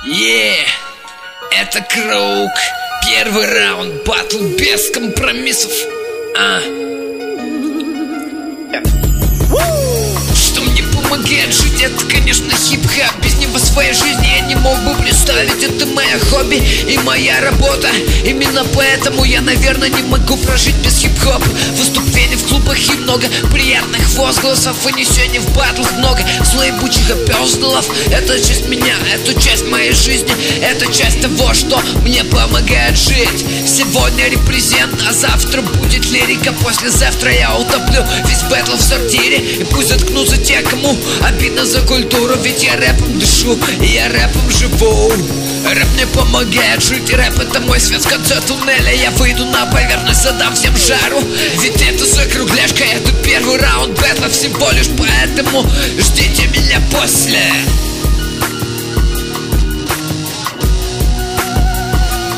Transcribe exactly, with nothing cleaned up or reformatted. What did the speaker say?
Yeah, это Круг. Первый раунд, батл без компромиссов. А. Что мне помогает жить, это, конечно, хип-хап. Без него в своей жизни я не мог бы представить. Это моя хобби и моя работа. Именно поэтому я, наверное, не могу прожить без хип-хопа. Выступлений в клубах и много приятных возгласов. Вынесений в батлах много злоебучих опёздалов. Это часть меня, это часть моей жизни. Это часть того, что мне помогает жить. Сегодня репрезент, а завтра будет лирика. Послезавтра я утоплю весь бэтл в сортире. И пусть заткнутся те, кому обидно за культуру. Ведь я рэпом дышу, и я рэпом живу. Рэп мне помогает жить, рэп это мой свет в конце туннеля. Я выйду на поверхность, задам всем жару. Ведь это закругляшка, это первый раунд бэтла всего лишь. Поэтому ждите меня после.